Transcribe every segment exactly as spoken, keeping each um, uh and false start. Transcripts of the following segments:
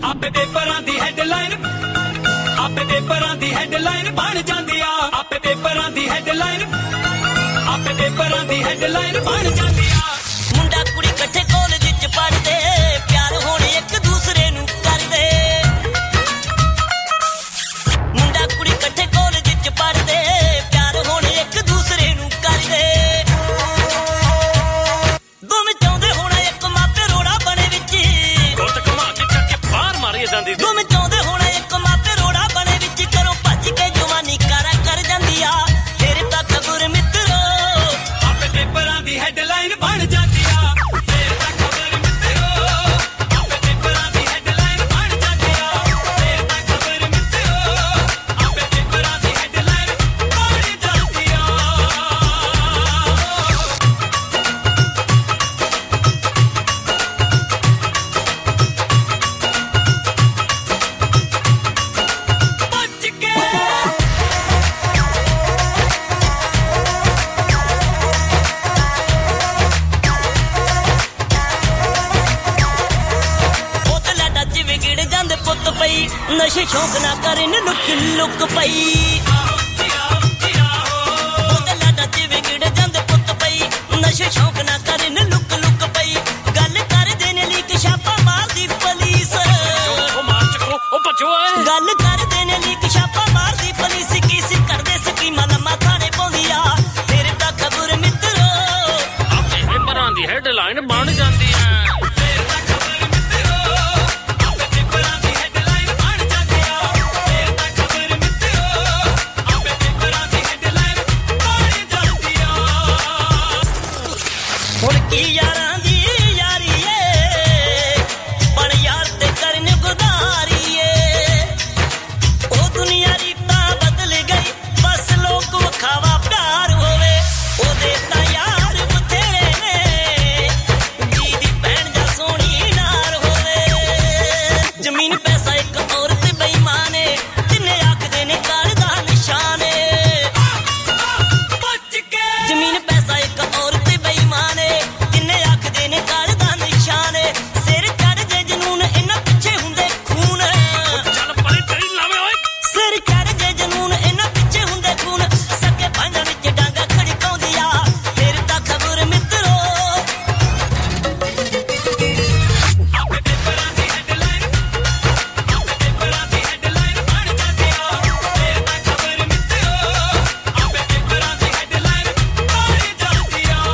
ਆਪੇ ਪੇਪਰਾਂ ਦੀ ਹੈਡਲਾਈਨ ਆਪੇ ਪੇਪਰਾਂ ਦੀ ਹੈਡਲਾਈਨ ਬਣ ਜਾਂਦੀ ਆ ਆਪੇ ਪੇਪਰਾਂ ਦੀ ਹੈਡਲਾਈਨ ਆਪੇ ਪੇਪਰਾਂ ਦੀ ਹੈਡਲਾਈਨ ਬਣ ਜਾਂਦੀ ਆ ਮੁੰਡਾ ਕੁੜੀ ਇਕੱਠੇ ਕਾਲਜ ਚ ਪੜ੍ਹਦੇ ਪਿਆਰ ਹੁਣ ਇੱਕ ਦੂਸਰੇ ਨੂੰ ਕਰਦੇ ਮੁੰਡਾ ਕੁੜੀ ਇਕੱਠੇ ਕਾਲਜ ਚ ਪੜ੍ਹਦੇ ਪਿਆਰ ਹੁਣ ਇੱਕ ਦੂਸਰੇ ਨੂੰ ਕਰਦੇ ਦੋਵੇਂ ਚਾਹੁੰਦੇ ਹੋਣਾ ਇੱਕ ਮਾਪੇ ਰੋੜਾ ਬਣੇ ਵਿੱਚ ਗੁੱਤ ਘੁਮਾ ਕੇ ਚੱਕ ਕੇ ਬਾਹਰ ਮਾਰੀ ਜਾਂਦੀ ਦੋਵੇਂ ਚਾਹੁੰਦੇ ਹੋਣਾ ਇੱਕ ਮਾਪੇ ਰੋੜਾ ਬਣੇ ਵਿੱਚ ਕਰੋ ਭੱਜ ਕੇ ਜਵਾਨੀ ਕਾਰਾ ਕਰ ਜਾਂਦੀ ਆ ਫਿਰ ਤਾਂ ਖਬਰ ਮਿੱਤਰੋ ਆਪੇ ਪੇਪਰਾਂ ਦੀ ਹੈਡਲਾਈਨ ਬਣ ਜਾਂਦੀ ਆ ਫਿਰ ਤਾਂ ਖਬਰ ਮਿੱਤਰੋ ਆਪੇ ਪੇਪਰਾਂ ਦੀ ਹੈਡਲਾਈਨ ਬਣ ਜਾਂਦੀ ਆ ਫਿਰ ਤਾਂ ਖਬਰ ਮਿੱਤਰੋ ਆਪੇ ਪੇਪਰਾਂ ਦੀ ਹੈਡਲਾਈਨ ਬਣ ਜਾਂਦੀ ਆ ਭੱਜ ਕੇ ਵਿਗੜ ਜਾਂਦੇ ਪੁੱਤ ਪਈ ਨਸ਼ੇ ਸ਼ੌਂਕ ਨਾ ਕਰਨ ਲੁੱਕ ਲੁੱਕ ਪਈ ਉਹਦੇ ਲਾਡਾ ਚ ਵਿਗੜ ਜਾਂਦੇ ਪੁੱਤ ਪਈ ਨਸ਼ੇ ਸ਼ੌਂਕ ਨਾ ਕਰਨ ਲੁੱਕ ਲੁੱਕ ਪਈ ਗੱਲ ਕਰਦੇ ਨੇ ਲੀਕ ਛਾਪਾ ਮਾਰਦੀ ਪੁਲਿਸ ਉਹ ਮਾਰ ਚੱਕੋ ਉਹ ਭੱਜੋ ਏ ਗੱਲ ਕਰਦੇ ਨੇ ਲੀਕ ਛਾਪਾ ਮਾਰਦੀ ਪੁਲਿਸ ਕੀ ਸੀ ਕਰਦੇ ਸਕੀਮਾਂ ਲੰਮਾ ਥਾਣੇ ਪਾਉਂਦੀ ਆ ਫਿਰ ਤਾਂ ਖਬਰ ਮਿੱਤਰੋ ਆਪੇ ਪੇਪਰਾਂ ਦੀ ਹੈਡਲਾਈਨ ਬਣ ਜਾਂਦੀ ਐ ਹੁਣ ਕੀ ਯਾਰਾਂ ਦੀ ਯਾਰੀ ਏ ਬਣ ਯਾਰ ਤੇ ਕਰਨ ਗੁਦਾਰੀ ਏ ਉਹ ਦੁਨੀਆ ਰੀਤਾਂ ਬਦਲ ਗਈ ਬਸ ਲੋਕ ਵਿਖਾਵਾ ਪਿਆਰ ਹੋਵੇ ਉਹਦੇ ਤਾਂ ਯਾਰ ਬਥੇਰੇ ਨੇ ਜੀ ਦੀ ਭੈਣ ਜਾਂ ਸੋਹਣੀ ਨਾਰ ਹੋਵੇ ਜ਼ਮੀਨ ਪੈਸਾ ਇੱਕ ਔਰਤ ਬੇਈਮਾਨ ਏ ਜਿੰਨੇ ਆਖਦੇ ਨੇ ਕਾਲ ਦਾ ਨਿਸ਼ਾਨ ਏ ਭੱਜ ਕੇ ਜ਼ਮੀਨ ਪੈਸਾ ਇੱਕ ਔਰਤ ਬੇਈਮਾਨ ਏ ਜਿੰਨੇ ਆਖਦੇ ਨੇ ਕਾਲ ਦਾ ਨਿਸ਼ਾਨ ਏ ਸਿਰ ਚੜ ਜੇ ਜਨੂਨ ਇਹਨਾਂ ਪਿੱਛੇ ਹੁੰਦੇ ਖੂਨ ਚੱਲ ਪਰੇ ਤੇਰੀ ਲਾਵੇਂ ਓਏ ਸਿਰ ਚੜ ਜੇ ਜਨੂਨ ਇਹਨਾਂ ਪਿੱਛੇ ਹੁੰਦੇ ਖੂਨ ਸਕੇ ਭਾਂਡਾ ਵਿੱਚ ਡਾਂਗਾ ਖੜਕਾਉਂਦੀ ਆ ਫਿਰ ਤਾਂ ਖਬਰ ਮਿੱਤਰੋ ਆਪੇ ਪੇਪਰਾਂ ਦੀ ਹੈਡਲਾਈਨ ਆਪੇ ਪੇਪਰਾਂ ਦੀ ਹੈਡਲਾਈਨ ਬਣ ਜਾਂਦੀ ਆ ਫਿਰ ਤਾਂ ਖਬਰ ਮਿੱਤਰੋ ਆਪੇ ਪੇਪਰਾਂ ਦੀ ਹੈਡਲਾਈਨ ਬਣ ਜਾਂਦੀ ਆ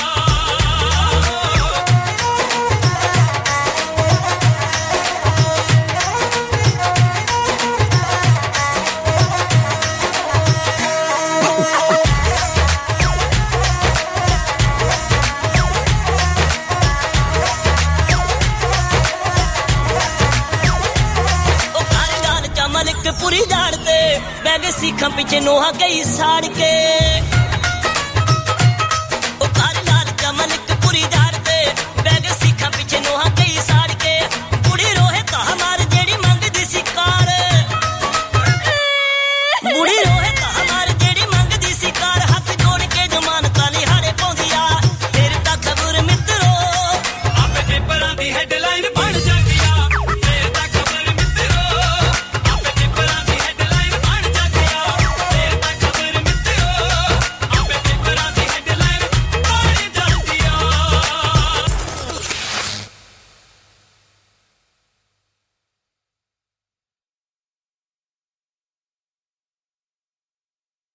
ਉਹ ਕਾਲੇ ਲਾਲ ਚਮਨ ਇੱਕ ਪੁਰੀ ਝਾੜ ਤੇ ਬਹਿ ਗਏ ਸੀਖਾਂ ਪਿੱਛੇ ਨੋਹਾ ਗਈ ਸਾੜ ਕੇ ਉਹ ਕਾਲੇ ਲਾਲ ਚਮਨ ਇੱਕ ਪੁਰੀ ਝਾੜ ਤੇ ਬਹਿ ਗਏ ਸੀਖਾਂ ਪਿੱਛੇ ਨੋਹਾ ਗਈ ਸਾੜ